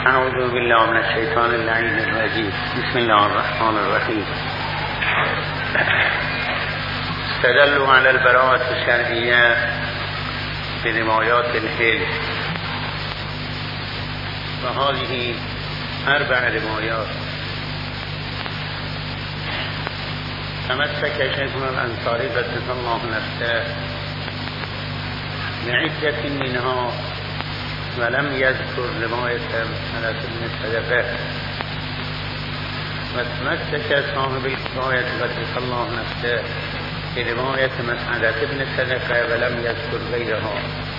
اعوذ بالله من الشیطان اللعین الرجیم. بسم الله الرحمن الرحیم. استدلوا على البراءة الشرعية بروايات الحل، وهذه 4 روايات تمسك شيخنا الأنصاري قدس الله نفسه بعدة منها ولم يذكر رواية مسألة بن صدقة، وتمسك صاحب الرواية قدس الله نفسه برواية مسألة بن صدقة ولم يذكر غيرها.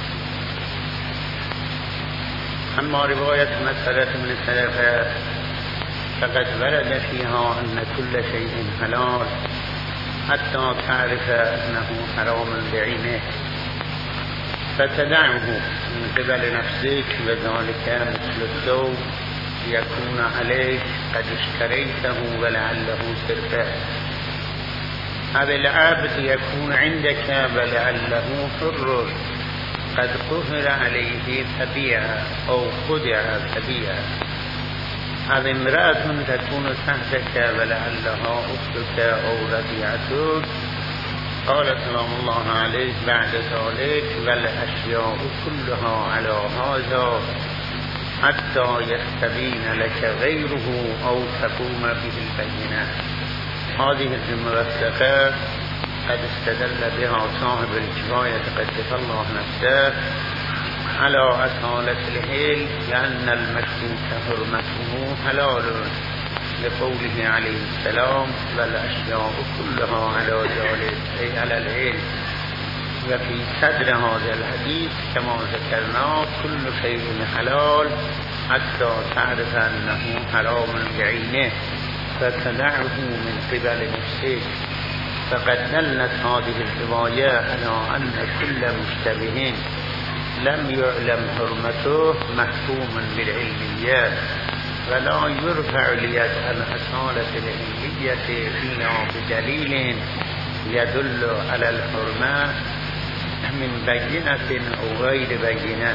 أما رواية مسألة بن صدقة فقد ورد فيها أن كل شيء حلال حتى تعرف أنه حرام بعينه فتدعه من قبل نفسك، وذلك مثل الثوب يكون عليك قد اشتريته ولعله سرقة، أو العبد يكون عندك ولعله حر قد قهر عليه فبيعه أو خدع فبيعه، أو امرأة تكون تحتك ولعلها أختك أو رضيعتك. قال سلام الله عليه بعد ذلك: والأشياء كلها على هذا حتى يستبين لك غيره أو تقوم به البينة. هذه الموثقة قد استدل بها صاحب الرواية قدس الله نفسه على أصالة الحل، لأن المشروط حرمته حلال لقوله عليه السلام: والأشياء كلها على ذلك، أي على الحل. وفي صدر هذا الحديث كما ذكرنا: كل شيء حلال حتى تعرف أنه حرام بعينه فتدعه من قبل نفسك. فقد دلت هذه الرواية على أن كل مشتبه لم يعلم حرمته محكوم بالعلميات، ولا يرفع اليد عن أصالة العلمية إلا بدليل يدل على الحرمة من بينة أو غير بينة.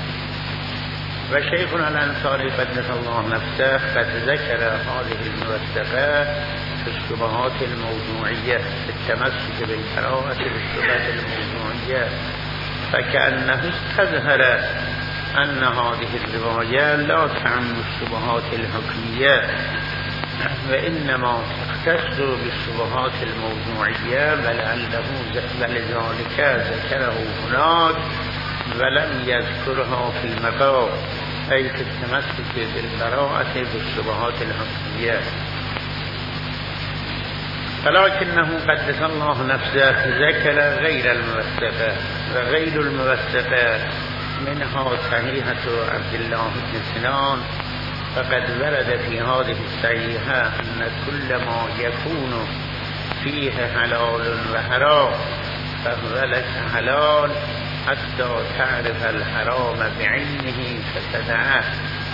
وشيخنا الأنصاري قدس الله نفسه قد ذكر هذه الموثقة في الشبهات الموضوعية في التمسك بالبراءة بالشبهات الموضوعية، فكأنه استظهر أن هذه الرواية لا تعم الشبهات الحكمية، وإنما تختص بالشبهات الموضوعية، ولذلك ذكره هناك ولم يذكرها في المقام، أي في التمسك بالبراءة بالشبهات الحكمية. ولكنه قدس الله نفسه ذكر غير الموثقة، وغير الموثقة منها صحيحة عبد الله بن سنان. فقد ورد في هذه الصحيحة أن كل ما يكون فيه حلال وحرام فهو لك حلال حتى تعرف الحرام بعينه فتدعه.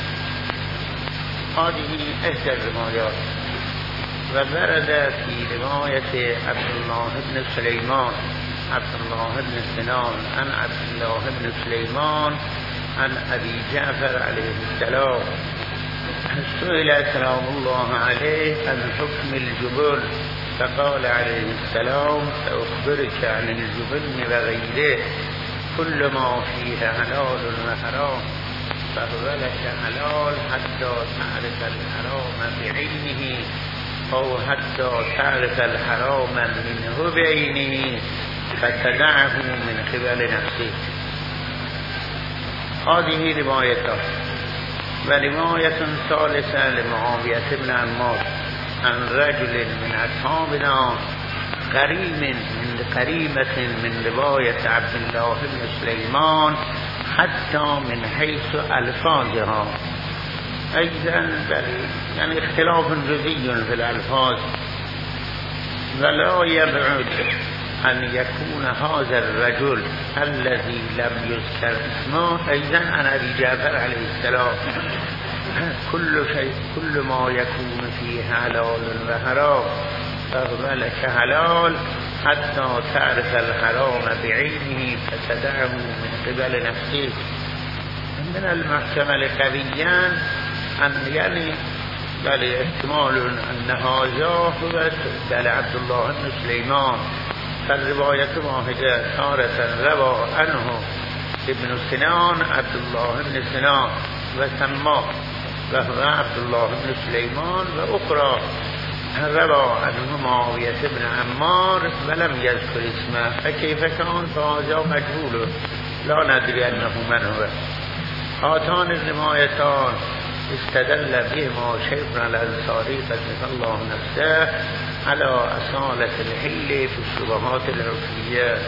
هذه إحدى الروايات. وورد في رواية عبد الله بن سليمان عبد الله بن سنان عن عبد الله بن سليمان عن أبي جعفر عليه السلام: سئل سلام الله عليه عن حكم الجبن، فقال عليه السلام: سأخبرك عن الجبن وغيره، كل ما فيه حلال وحرام فهو لك حلال حتى تعرف الحرام بعينه أو حتى تعرف الحرام منه بعينه فتدعه من قبل نفسك. هذه رواية. ورواية ثالثة لمعاوية بن عمار عن رجل من أصحابنا قريبة من رواية عبد الله بن سليمان حتى من حيث ألفاظها، أيضا يعني اختلاف جزئي في الألفاظ، ولا يبعد أن يكون هذا الرجل الذي لم يذكر اسمه أيضا عن أبي جعفر عليه السلام: كل ما يكون فيه حلال وحرام فهو لك حلال حتى تعرف الحرام بعينه فتدعه من قبل نفسك. من المحتمل قويا أن يعني بل احتمال أن هذا هو بل عبد الله بن سليمان، فالرواية واحدة تارة روى عنه ابن سنان عبد الله بن سنان وسماه وهو عبد الله بن سليمان، وأخرى روى عنه معاوية بن عمار ولم يذكر اسمه، فكيف كان؟ فهذا مجهول لا ندري أنه من هو. هاتان الروايتان استدل بهما شيخنا الأنصاري قدس الله نفسه على أصالة الحل في الشبهات العرفية،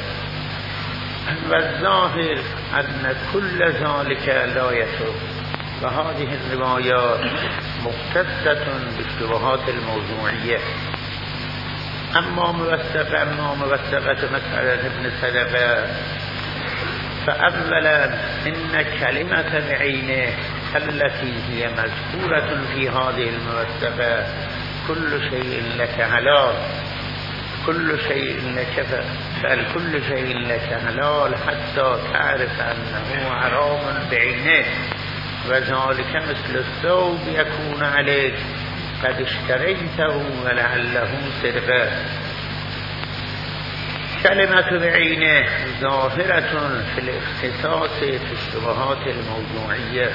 والظاهر أن كل ذلك لا يترك، وهذه الروايات مختصة بالشبهات الموضوعية. أما موثقة مسألة ابن صدقة، فأولا إن كلمة بعينه التي هي مذكورة في هذه الموثقة كل شيء لك حلال، كل شيء لك بل كل شيء لك حلال حتى تعرف أنه حرام بعينه، وذلك مثل الثوب يكون عليك قد اشتريته ولعله سرقة. كلمة بعينه ظاهرة في الاختصاص في الشبهات الموضوعية،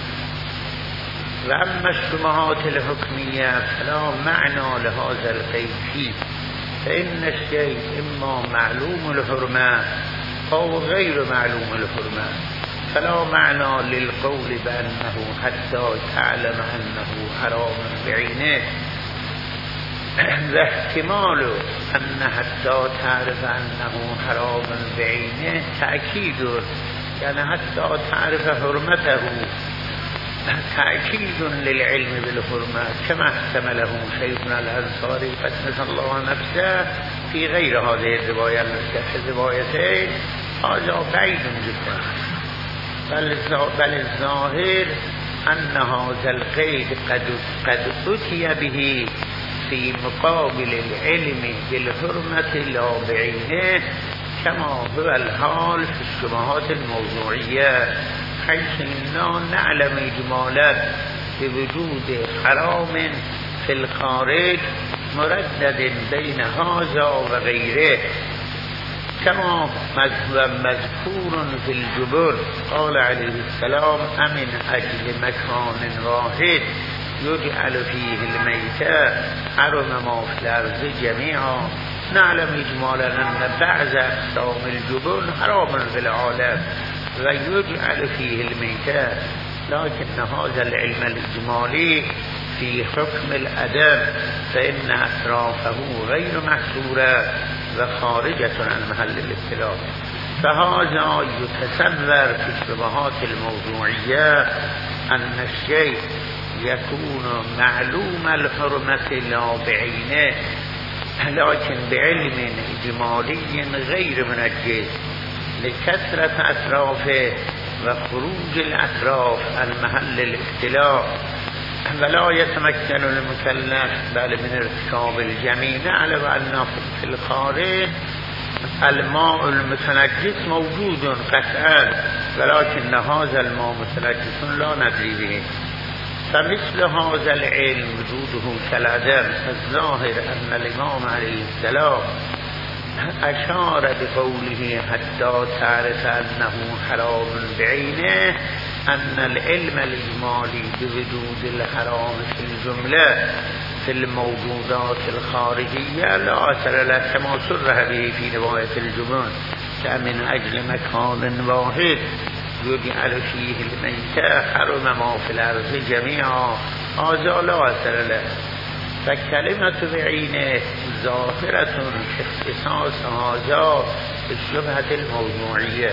وأما الشبهات الحكمية فلا معنى لهذا القيد فيه، فإن الشيء إما معلوم الحرمة أو غير معلوم الحرمة، فلا معنى للقول بأنه حتى تعلم أنه حرام بعينه، واحتمال أن حتى تعرف أنه حرام بعينه تأكيد، يعني حتى تعرف حرمته تأكيد للعلم بالحرمة، كما احتمله شيخنا الأنصاري قدس الله نفسه في غير هذه الرواية الروايتين. هذا بعيد جدا، بل الظاهر أن هذا القيد قد أتي به في مقابل العلم بالحرمة لا بعينه، كما هو الحال في الشبهات الموضوعية، حيث إننا نعلم إجمالا بوجود حرام في الخارج مردد بين هذا وغيره، كما مذكور في الجبر. قال عليه السلام: أمن أجل مكان واحد يجعل فيه الميتة حرم ما في الأرض جميعا. نعلم إجمالا أن بعض أقسام الجبن حرام في العالم ويجعل فيه الميتة، لكن هذا العلم الإجمالي في حكم الأدب فإن أطرافه غير محصورة وخارجة عن محل الاختلاف، فهذا يتصور في الشبهات الموضوعية أن الشيء يكون معلوم الحرمة لا بعينه، لكن بعلم إجمالي غير منجز لكثرة أطرافه وخروج الأطراف عن محل الاختلاف، ولا يتمكن المكلف بل من ارتكاب الجميع. نعلم أن في الخارج الماء المتنجس موجود قطعا، ولكن هذا الماء متنجس لا ندري به، فمثل هذا العلم وجوده كالعدم. الظاهر أن الإمام عليه السلام أشار بقوله حتى تعرف أنه حرام بعينه أن العلم الإجمالي بوجود الحرام في الجملة في الموجودات الخارجية لا أثر له، كما صرح به في رواية الجبن: من أجل مكان واحد يجعل فيه الميتة حرم ما في الأرض جميعا، هذا لا أثر له. فكلمة بعينه ظاهرة في اختصاص هذا الشبهة الموضوعية.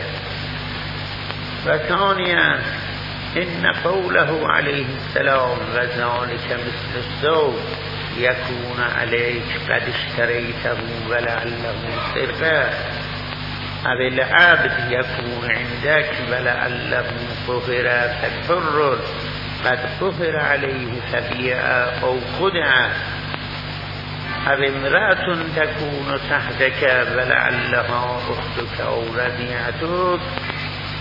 وثانيا إن قوله عليه السلام: وذلك مثل الثوب يكون عليك قد اشتريته ولعله سرقة، أو العبد يكون عندك ولعله طهر فالحر قد طهر عليه فبيع أو خدع، أو امرأة تكون تحتك ولعلها أختك أو رضيعتك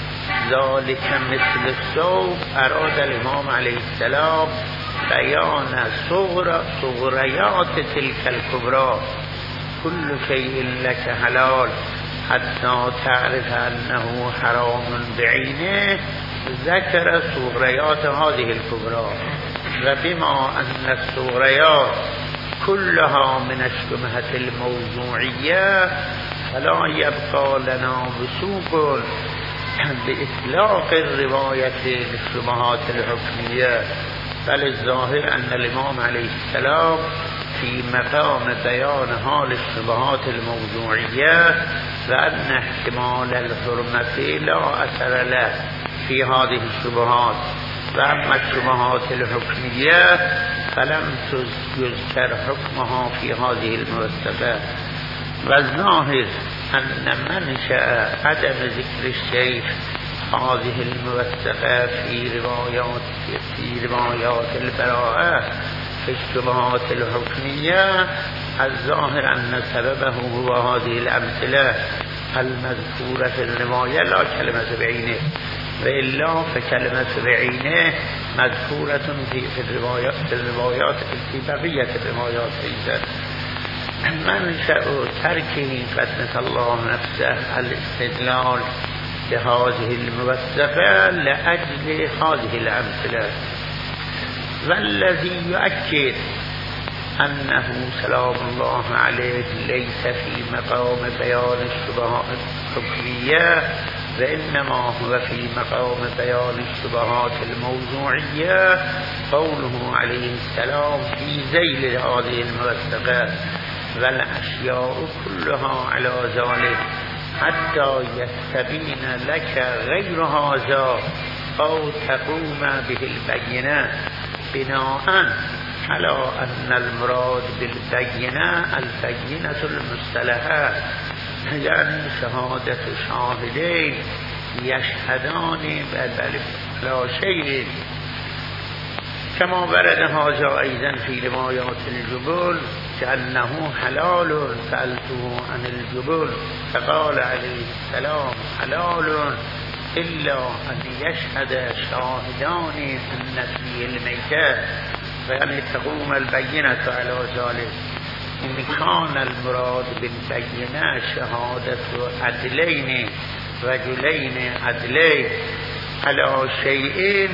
ذالک مثل الصوب اراد الامام علیه السلام بیان صغریات تلک الکبرى كل شيء لك حلال حتى تعرف انه حرام بعینه. ذکر صغریات هذه الكبرى و بما ان الصغریات كلها من الشبهة الموضوعية فلا يبقى لنا وثوق بإطلاق الرواية للشبهات الحكمية، بل الظاهر أن الإمام عليه السلام في مقام بيان حال الشبهات الموضوعية وأن احتمال الحرمة لا أثر له في هذه الشبهات، وأما الشبهات الحكمية فلم يذكر حكمها في هذه الموثقات. والظاهر أن منشأ عدم ذكر الشيخ هذه الموثقة في روايات البراءة في الشبهات الحكمية، الظاهر أن سببه هو هذه الأمثلة المذكورة في الرواية لا كلمة بعينه، وإلا فكلمة بعينه مذكورة في الروايات في بقية الروايات أيضا. منشأ تركه قدس الله نفسه الاستدلال بهذه الموثقة لأجل هذه الأمثلة. والذي يؤكد أنه سلام الله عليه ليس في مقام بيان الشبهات الحكمية وإنما هو في مقام بيان الشبهات الموضوعية قوله عليه السلام في ذيل هذه الموثقات والأشياء كلها على ذلك حتى يستبين لك غير هذا أو تقوم به البينة، بناء على أن المراد بالبينة البينة المصطلحة، يعني شهادة شاهدين يشهدان بلا شيء، كما ورد هذا أيضا في روايات الجبل كأنه حلال. سألته عن الجبل فقال عليه السلام حلال إلا أن يشهد شاهدان أن فيه الميتة، يعني تقوم البينة على ذلك. إن كان المراد بالبينة شهادة عدلين رجلين عدلين على شيء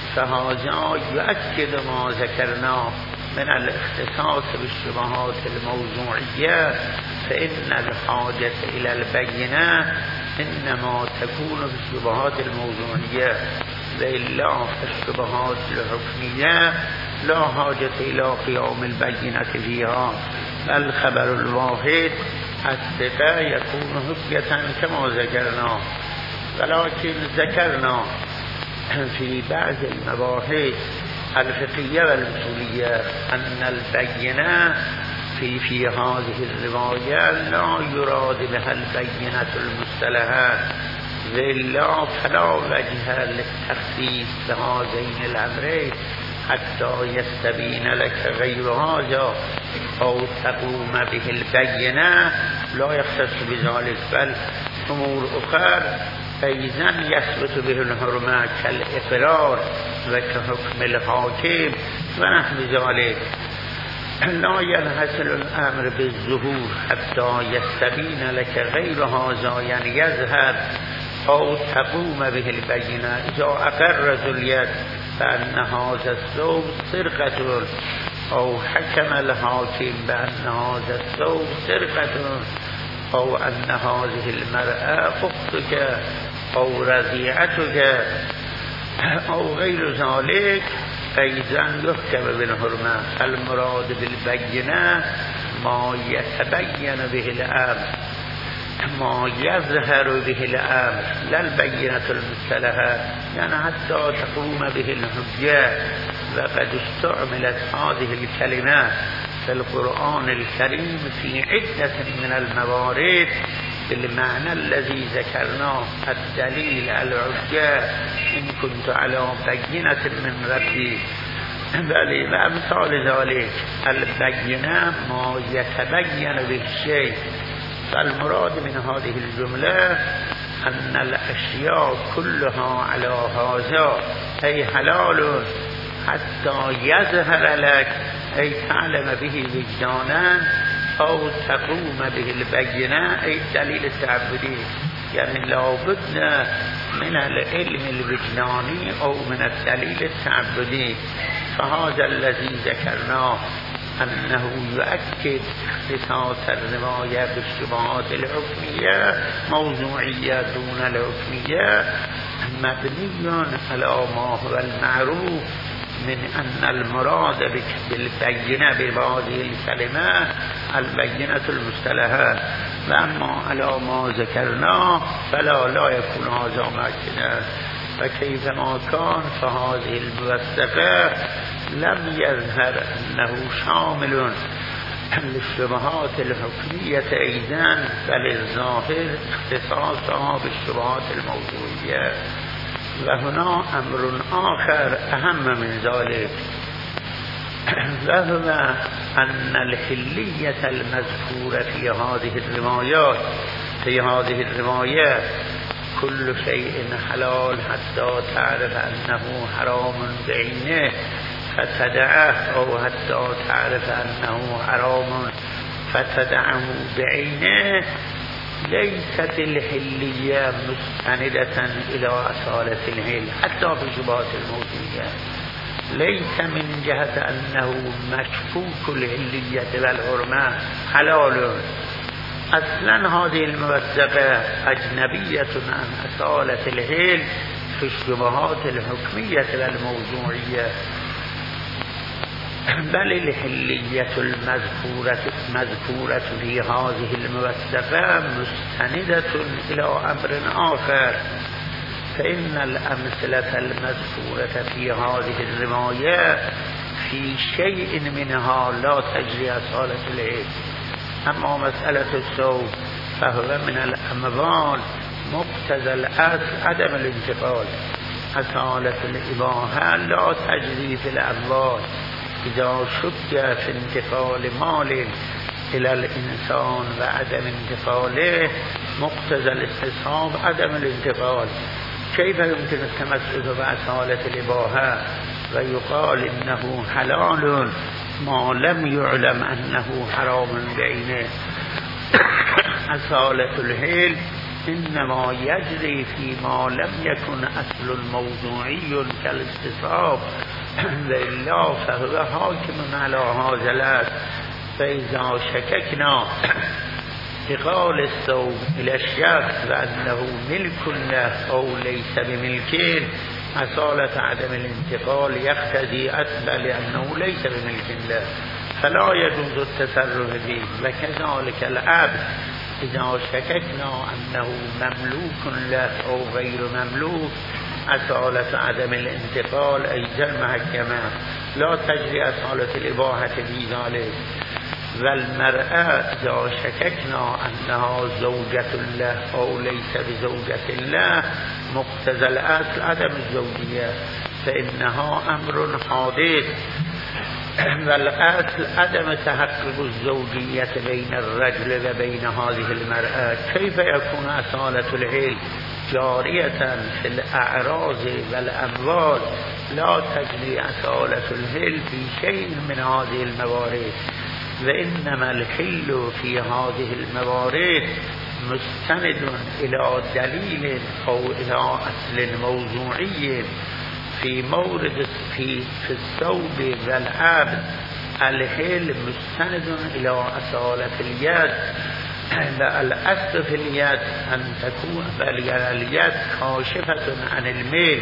فهذا يؤكد ما ذكرناه من الاختصاص بالشبهات الموضوعية، فإن الحاجة إلى البينة إنما تكون في الشبهات الموضوعية، وإلا في الشبهات الحكمية لا حاجة إلى قيام البينة فيها. الخبر الواحد الثقة يكون حجة كما ذكرنا، ولكن ذكرنا في بعض المباحث الفقهية والأصولية أن البينة في هذه الرواية لا يراد بها البينة المصطلحة، وإلا فلا وجه للتخصيص بهذين الأمرين حتى يستبين لك غير هذا أو تقوم به البينة، لا يختص بذلك، بل أمور أخرى أيضا يثبت به الحرمة كالإقرار وكحكم الحاكم ونحو ذلك. لا ينحصر الأمر بالظهور حتى يستبين لك غير هذا، يعني يظهر أو تقوم به البينة. إذا أقر اليد بأن هذا الثوب سرقة أو حكم الحاكم بأن هذا الثوب سرقة أو أن هذه المرأة أختك أو رضيعتك أو غير ذلك أيضا يحكم بالحرمة. المراد بالبينة ما يتبين به الأمر، ما يظهر به الأمر، لا البينة المصطلحة، يعني حتى تقوم به الحجة. وقد استعملت هذه الكلمات في القرآن الكريم في عدة من الموارد بالمعنى الذي ذكرناه، الدليل الحجة إن كنت على بينة من ربي، بل وأمثال ذلك. البينة ما يتبين به الشيء، فالمراد من هذه الجملة أن الأشياء كلها على هذا أي حلال حتى يظهر لك أي تعلم به وجدانا أو تقوم به البينة أي الدليل التعبدي، يعني لابد من العلم الوجداني أو من الدليل التعبدي. فهذا الذي ذكرناه أنه يؤكد اختصاص الرواية بالشبهات الحكمية موضوعية دون الحكمية مبني على ما هو المعروف من أن المراد بالبينة بهذه الكلمة البينة المصطلحة، وأما على ما ذكرناه فلا يكون هذا ممكنا. فكيفما كان فهذه الموثقة لم يظهر أنه شامل للشبهات الحكمية أيضا، بل الظاهر اختصاصها بالشبهات الموضوعية. وهنا أمر آخر أهم من ذلك، وهو أن الحلية المذكورة في هذه الروايات كل شيء حلال حتى تعرف أنه حرام بعينه فتدعه، أو حتى تعرف أنه حرام فتدعه بعينه. ليست الحلية مستندة إلى أصالة الحل حتى في شبهات الموضوعية، ليس من جهة أنه مشكوك الحلية والحرمة حلال. أصلا هذه الموثقة أجنبية عن أصالة الحل في الشبهات الحكمية والموضوعية، بل الحلية المذكورة في هذه الموثقة مستندة إلى أمر آخر، فإن الأمثلة المذكورة في هذه الرواية في شيء منها لا تجري أصالة الحل. أما مسألة الصوم فهو من الأموال مقتضى الأصل عدم الانتقال، أصالة الإباحة لا تجري في الأموال. إذا شك في انتقال مال إلى الإنسان وعدم انتقاله مقتضى الاستصحاب عدم الانتقال، كيف يمكن التمسك بأصالة الإباحة ويقال إنه حلال ما لم يعلم أنه حرام بعينه؟ أصالة الحل إنما يجري فيما لم يكن أصل موضوعي كالاستصحاب، وإلا فهو حاكم على هذا الأصل. فإذا شككنا انتقال الثوب إلى الشخص وأنه ملك له أو ليس بملك، أصالة عدم الانتقال يقتضي أصل لأنه ليس بملك له فلا يجوز التصرف به. وكذلك العبد إذا شككنا أنه مملوك له أو غير مملوك، أصالة عدم الانتقال أيضا محكمة لا تجري أصالة الإباحة في ذلك. والمرأة إذا شككنا أنها زوجة له أو ليس بزوجة له مقتضى الأصل عدم الزوجية، فإنها أمر حادث، والأصل عدم تحقق الزوجية بين الرجل وبين هذه المرأة. كيف يكون أصالة الحل جارية في الأعراض والأموال لا تجري أصالة الحل في شيء من هذه الموارد؟ وإنما الحل في هذه الموارد مستند إلى دليل أو إلى أصل موضوعي. في مورد في الثوب والعبد الحل مستند إلى أصالة اليد، الأصل في اليد أن تكون اليد كاشفة عن الميل،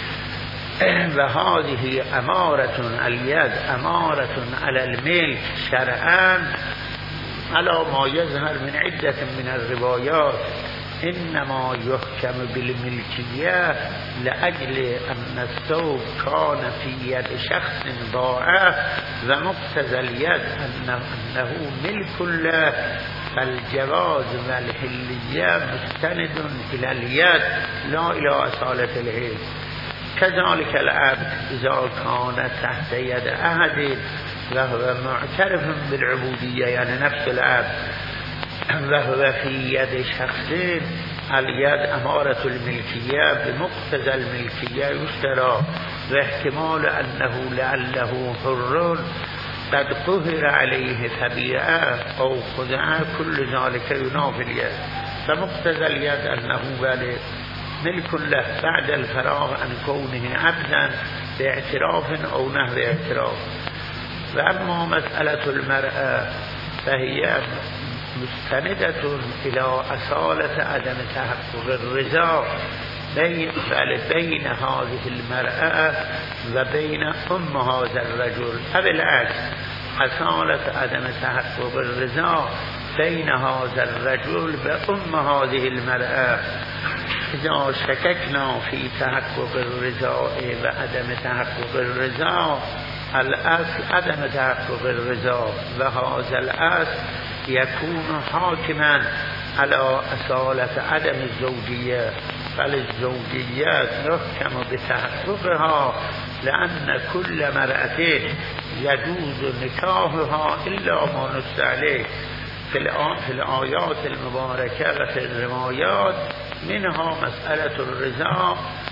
وهذه أمارة اليد أمارة على الميل شرعا على ما يظهر من عدة من الروايات. إنما يحكم بالملكية لأجل أن الثوب كان في يد شخص ضاعف، ومقتضى اليد أنه ملك له، فالجواز والحلية مستند إلى اليد لا إلى أصالة الحل. كذلك العبد إذا كان تحت يد أحد وهو معترف بالعبودية، يعني نفس العبد، وهو في يد شخص الید امارة الملکیه بمقتضى الملکیه یشترا و احتمال انه لعله حر قد قهر علیه طبیعه او خدعه کل ذلك ینافی الید فمقتضى الید انه بله ملك له بعد الفراغ عن كونه عبدا باعتراف او نحو اعتراف. و اما مسئله المرأة فهي مستندة الى اصالة عدم تحقق الرضا بین هذه المرأة و بین ام هذا الرجل، او بالعکس اصالة عدم تحقق الرضا بین هذا الرجل و ام هذه المرأة. اذا شککنا فی تحقق الرضا و عدم تحقق الرضا، الاصل عدم تحقق الرضا و هذا الاصل یکون حاکما على اصالة عدم الزوجیه، فالزوجیت نحکم بتحققها لأن كل مرأة يجوز نکاحها الا ما نص عليه في الآيات المباركة و في الروايات، منها مسألة الرضا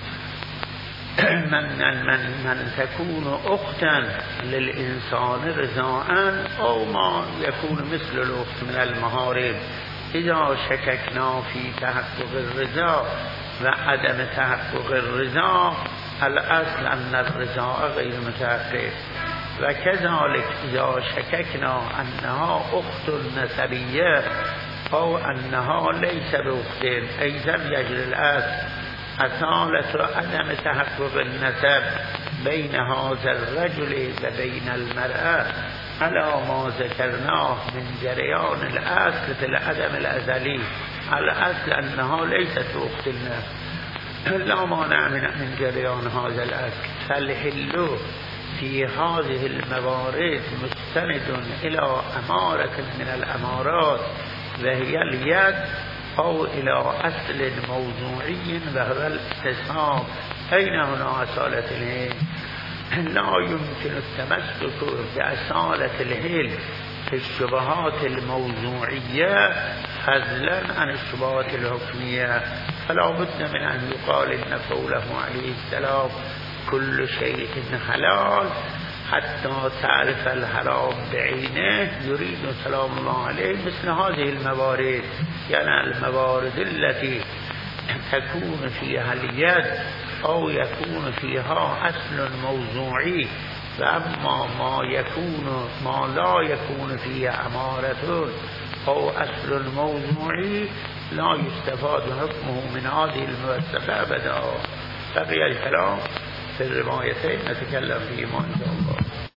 من تكون أختا للإنسان رضاء أو ما يكون مثل الأخت من المحارم. إذا شككنا في تحقق الرضا و عدم تحقق الرضا، الأصل أن الرضا غير متحقق. و كذلك إذا شككنا أنها أخت نسبية أو أنها ليس بأخت أيضا يجري الأصل اصالة عدم تحقق النسب بين هذا الرجل و بين المرأة على ما ذكرناه من جريان الأصل في العدم الأزلي. الأصل أنها ليست أخت لا مانع من جريان هذا الأصل. فالحل في هذه الموارد مستند إلى أمارة من الأمارات وهي اليد أو إلى أصل موضوعي وهو الاستصحاب. أين هنا أصالة الهل؟ لا يمكن التمسك بأصالة الهل في الشبهات الموضوعية فضلا عن الشبهات الحكمية. فلا بد من أن يقال إن قوله عليه السلام كل شيء حلال حتى تعرف الحرام بعينه يريد سلام الله عليه مثل هذه الموارد، يعني الموارد التي تكون فيها اليد أو يكون فيها أصل موضوعي. وأما ما لا يكون فيها أمارة أو أصل موضوعي لا يستفاد حكمه من هذه الموثقة أبدا. بقي الكلام في الروايتين نتكلم فيهما إن شاء الله.